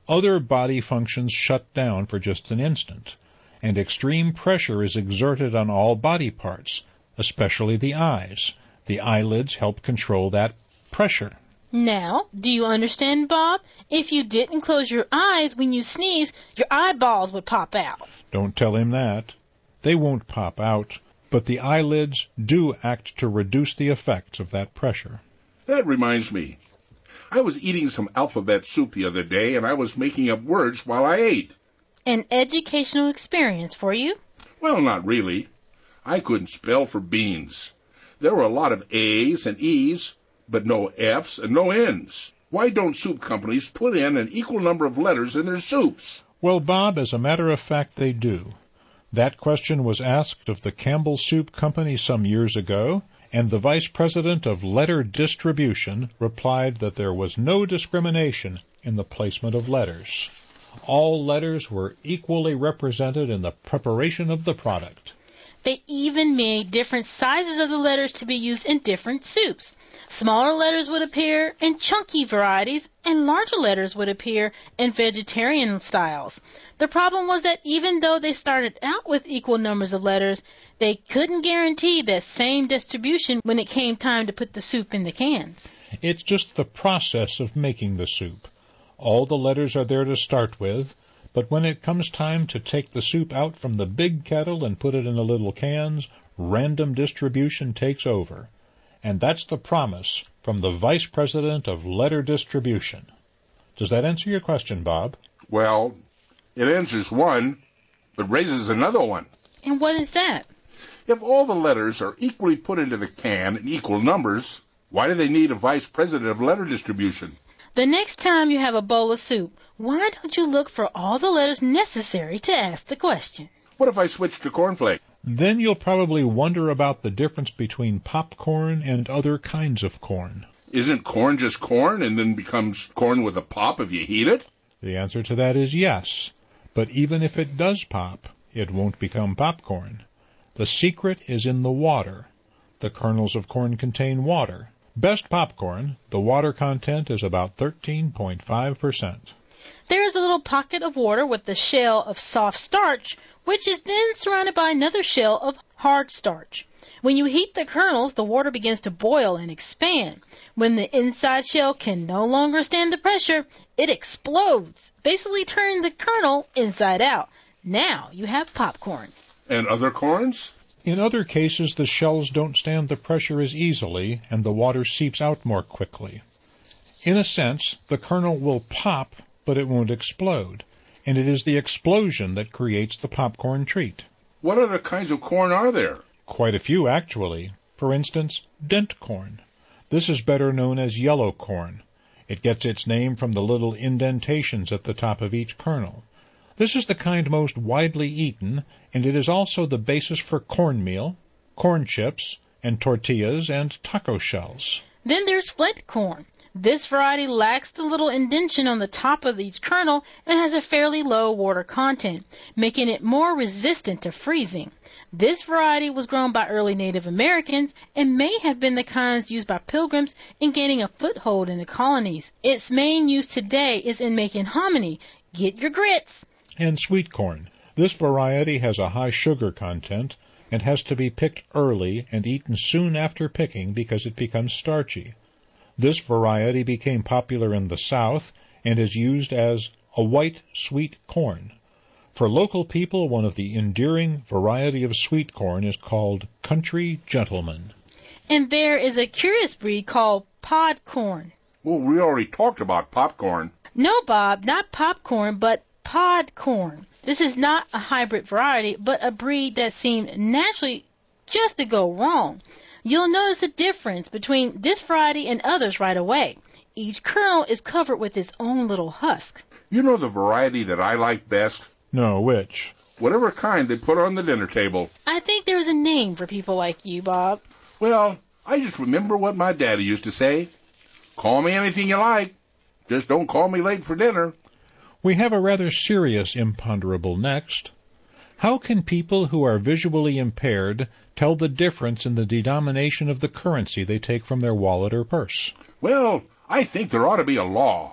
other body functions shut down for just an instant, and extreme pressure is exerted on all body parts, especially the eyes. The eyelids help control that pressure. Now, do you understand, Bob? If you didn't close your eyes when you sneeze, your eyeballs would pop out. Don't tell him that. They won't pop out, but the eyelids do act to reduce the effects of that pressure. That reminds me. I was eating some alphabet soup the other day, and I was making up words while I ate. An educational experience for you? Well, not really. I couldn't spell for beans. There were a lot of A's and E's, but no F's and no N's. Why don't soup companies put in an equal number of letters in their soups? Well, Bob, as a matter of fact, they do. That question was asked of the Campbell Soup Company some years ago, and the vice president of letter distribution replied that there was no discrimination in the placement of letters. All letters were equally represented in the preparation of the product. They even made different sizes of the letters to be used in different soups. Smaller letters would appear in chunky varieties, and larger letters would appear in vegetarian styles. The problem was that even though they started out with equal numbers of letters, they couldn't guarantee that same distribution when it came time to put the soup in the cans. It's just the process of making the soup. All the letters are there to start with, but when it comes time to take the soup out from the big kettle and put it in the little cans, random distribution takes over. And that's the promise from the Vice President of Letter Distribution. Does that answer your question, Bob? Well, it answers one, but raises another one. And what is that? If all the letters are equally put into the can in equal numbers, why do they need a Vice President of Letter Distribution? The next time you have a bowl of soup, why don't you look for all the letters necessary to ask the question? What if I switch to cornflake? Then you'll probably wonder about the difference between popcorn and other kinds of corn. Isn't corn just corn and then becomes corn with a pop if you heat it? The answer to that is yes. But even if it does pop, it won't become popcorn. The secret is in the water. The kernels of corn contain water. Best popcorn, the water content is about thirteen point five percent. There is a little pocket of water with the shell of soft starch, which is then surrounded by another shell of hard starch. When you heat the kernels, the water begins to boil and expand. When the inside shell can no longer stand the pressure, it explodes, basically turning the kernel inside out. Now you have popcorn. And other corns? In other cases, the shells don't stand the pressure as easily, and the water seeps out more quickly. In a sense, the kernel will pop, but it won't explode, and it is the explosion that creates the popcorn treat. What other kinds of corn are there? Quite a few, actually. For instance, dent corn. This is better known as yellow corn. It gets its name from the little indentations at the top of each kernel. This is the kind most widely eaten, and it is also the basis for cornmeal, corn chips, and tortillas and taco shells. Then there's flint corn. This variety lacks the little indentation on the top of each kernel and has a fairly low water content, making it more resistant to freezing. This variety was grown by early Native Americans and may have been the kinds used by pilgrims in gaining a foothold in the colonies. Its main use today is in making hominy. Get your grits. And sweet corn. This variety has a high sugar content and has to be picked early and eaten soon after picking because it becomes starchy. This variety became popular in the South and is used as a white sweet corn. For local people, one of the endearing variety of sweet corn is called Country Gentleman. And there is a curious breed called pod corn. Well, we already talked about popcorn. No, Bob, not popcorn, but pod corn. This is not a hybrid variety, but a breed that seemed naturally just to go wrong. You'll notice the difference between this variety and others right away. Each kernel is covered with its own little husk. You know the variety that I like best? No, which? Whatever kind they put on the dinner table. I think there's a name for people like you, Bob. Well, I just remember what my daddy used to say. Call me anything you like. Just don't call me late for dinner. We have a rather serious imponderable next. How can people who are visually impaired tell the difference in the denomination of the currency they take from their wallet or purse? Well, I think there ought to be a law.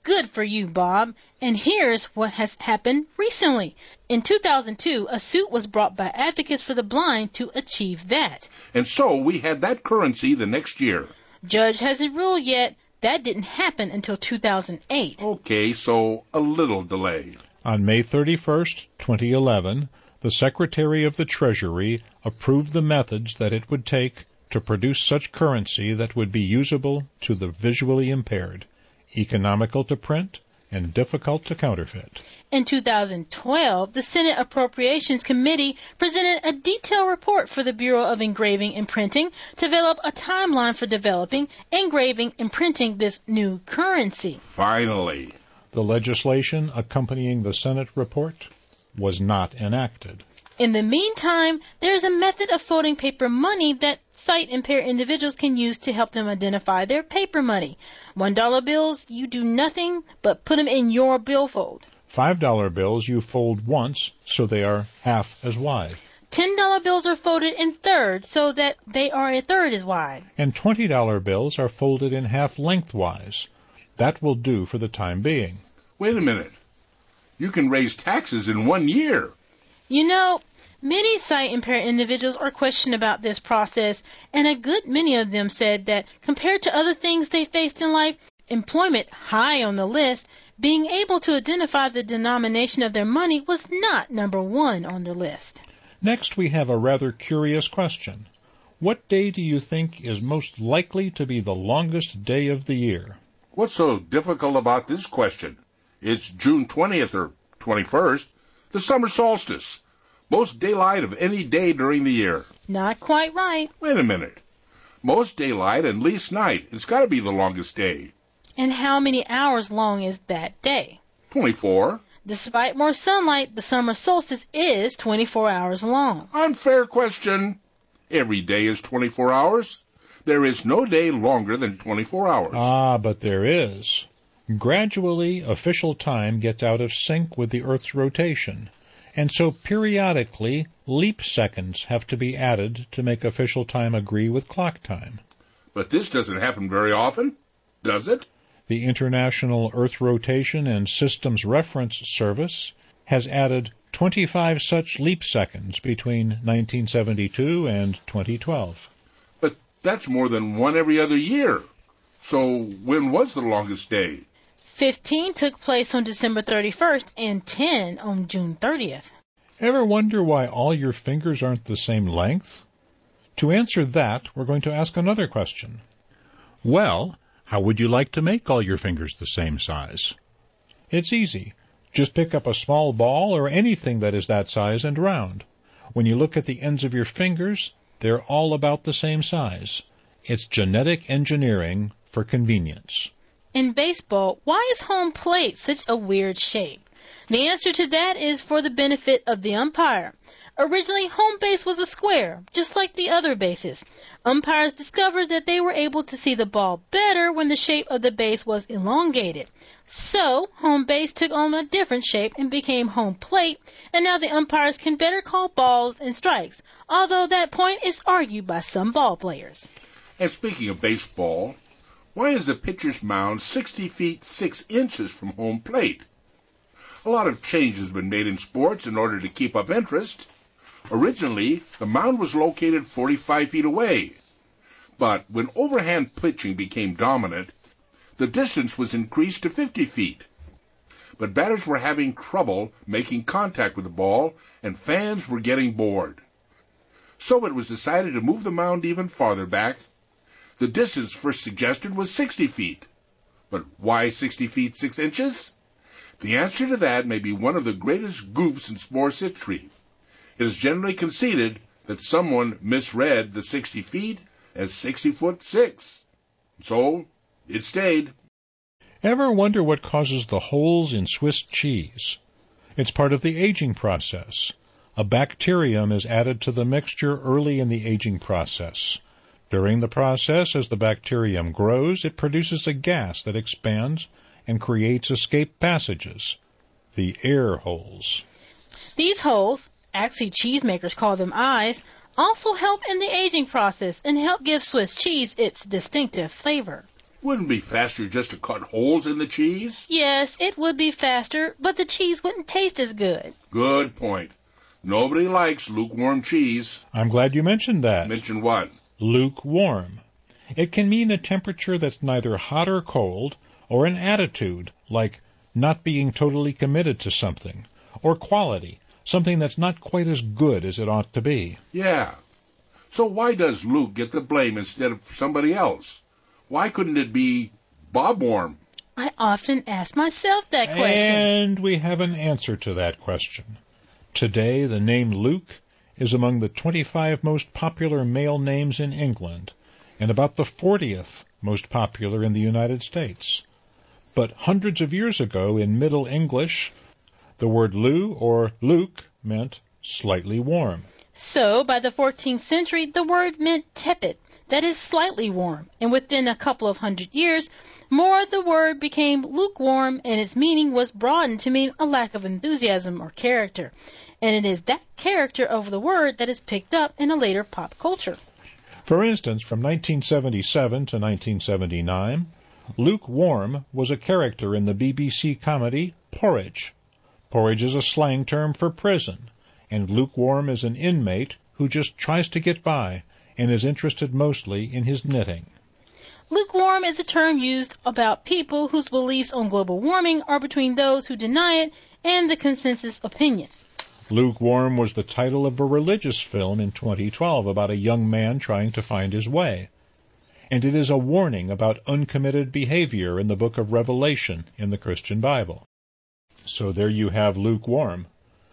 Good for you, Bob. And here's what has happened recently. In two thousand two, a suit was brought by Advocates for the Blind to achieve that. And so we had that currency the next year. Judge hasn't ruled yet. That didn't happen until two thousand eight. Okay, so a little delay. On May thirty-first, twenty eleven, the Secretary of the Treasury approved the methods that it would take to produce such currency that would be usable to the visually impaired, economical to print, and difficult to counterfeit. In two thousand twelve, the Senate Appropriations Committee presented a detailed report for the Bureau of Engraving and Printing to develop a timeline for developing, engraving, and printing this new currency. Finally. The legislation accompanying the Senate report was not enacted. In the meantime, there is a method of folding paper money that sight-impaired individuals can use to help them identify their paper money. One dollar bills, you do nothing but put them in your billfold. Five dollar bills you fold once so they are half as wide. Ten dollar bills are folded in thirds so that they are a third as wide. And twenty dollar bills are folded in half lengthwise. That will do for the time being. Wait a minute. You can raise taxes in one year. You know, many sight-impaired individuals are questioning about this process, and a good many of them said that compared to other things they faced in life, employment high on the list, being able to identify the denomination of their money was not number one on the list. Next, we have a rather curious question. What day do you think is most likely to be the longest day of the year? What's so difficult about this question? It's June twentieth or twenty-first, the summer solstice. Most daylight of any day during the year. Not quite right. Wait a minute. Most daylight and least night. It's got to be the longest day. And how many hours long is that day? twenty-four. Despite more sunlight, the summer solstice is twenty-four hours long. Unfair question. Every day is twenty-four hours. There is no day longer than twenty-four hours. Ah, but there is. Gradually, official time gets out of sync with the Earth's rotation. And so periodically, leap seconds have to be added to make official time agree with clock time. But this doesn't happen very often, does it? The International Earth Rotation and Systems Reference Service has added twenty-five such leap seconds between nineteen seventy-two and twenty twelve. But that's more than one every other year. So when was the longest day? Fifteen took place on December thirty-first and ten on June thirtieth. Ever wonder why all your fingers aren't the same length? To answer that, we're going to ask another question. Well, how would you like to make all your fingers the same size? It's easy. Just pick up a small ball or anything that is that size and round. When you look at the ends of your fingers, they're all about the same size. It's genetic engineering for convenience. In baseball, why is home plate such a weird shape? The answer to that is for the benefit of the umpire. Originally, home base was a square, just like the other bases. Umpires discovered that they were able to see the ball better when the shape of the base was elongated. So, home base took on a different shape and became home plate, and now the umpires can better call balls and strikes, although that point is argued by some ball players. And speaking of baseball, why is the pitcher's mound sixty feet six inches from home plate? A lot of change has been made in sports in order to keep up interest. Originally, the mound was located forty-five feet away. But when overhand pitching became dominant, the distance was increased to fifty feet. But batters were having trouble making contact with the ball, and fans were getting bored. So it was decided to move the mound even farther back. The distance first suggested was sixty feet. But why sixty feet six inches? The answer to that may be one of the greatest goofs in sports history. It is generally conceded that someone misread the sixty feet as sixty foot six. So it stayed. Ever wonder what causes the holes in Swiss cheese? It's part of the aging process. A bacterium is added to the mixture early in the aging process. During the process, as the bacterium grows, it produces a gas that expands and creates escape passages, the air holes. These holes, actually cheesemakers call them eyes, also help in the aging process and help give Swiss cheese its distinctive flavor. Wouldn't it be faster just to cut holes in the cheese? Yes, it would be faster, but the cheese wouldn't taste as good. Good point. Nobody likes lukewarm cheese. I'm glad you mentioned that. Mention what? Lukewarm. It can mean a temperature that's neither hot or cold, or an attitude, like not being totally committed to something, or quality, something that's not quite as good as it ought to be. Yeah. So why does Luke get the blame instead of somebody else? Why couldn't it be Bob Warm? I often ask myself that question. And we have an answer to that question. Today, the name Luke is among the twenty-five most popular male names in England, and about the fortieth most popular in the United States. But hundreds of years ago, in Middle English, the word Lou or Luke meant slightly warm. So, by the fourteenth century, the word meant tepid, that is, slightly warm, and within a couple of hundred years, more the word became lukewarm, and its meaning was broadened to mean a lack of enthusiasm or character. And it is that character of the word that is picked up in a later pop culture. For instance, from nineteen seventy-seven to nineteen seventy-nine, lukewarm was a character in the B B C comedy Porridge. Porridge is a slang term for prison, and lukewarm is an inmate who just tries to get by and is interested mostly in his knitting. Lukewarm is a term used about people whose beliefs on global warming are between those who deny it and the consensus opinion. Lukewarm was the title of a religious film in twenty twelve about a young man trying to find his way. And it is a warning about uncommitted behavior in the book of Revelation in the Christian Bible. So there you have lukewarm.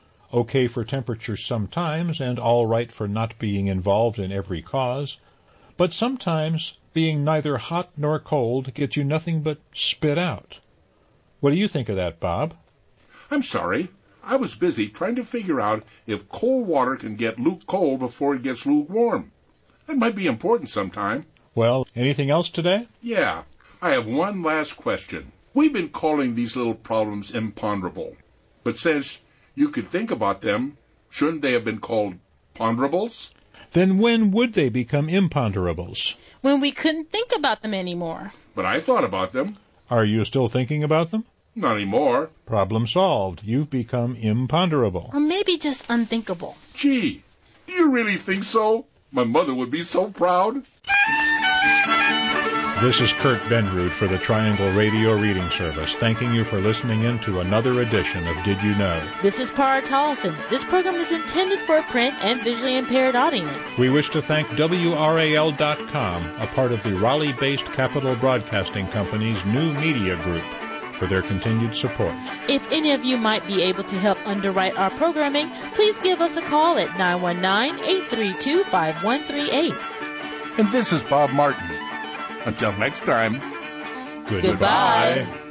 Okay for temperature sometimes, and all right for not being involved in every cause, but sometimes being neither hot nor cold gets you nothing but spit out. What do you think of that, Bob? I'm sorry. I was busy trying to figure out if cold water can get Luke cold before it gets lukewarm. That might be important sometime. Well, anything else today? Yeah. I have one last question. We've been calling these little problems imponderable. But since you could think about them, shouldn't they have been called ponderables? Then when would they become imponderables? When we couldn't think about them anymore. But I thought about them. Are you still thinking about them? Not anymore. Problem solved. You've become imponderable. Or maybe just unthinkable. Gee, do you really think so? My mother would be so proud. This is Kurt Benrud for the Triangle Radio Reading Service, thanking you for listening in to another edition of Did You Know? This is Para Tollison. This program is intended for a print and visually impaired audience. We wish to thank W R A L dot com, a part of the Raleigh-based Capital Broadcasting Company's new media group, for their continued support. If any of you might be able to help underwrite our programming, please give us a call at nine one nine, eight three two, five one three eight. And this is Bob Martin. Until next time. Goodbye. Goodbye.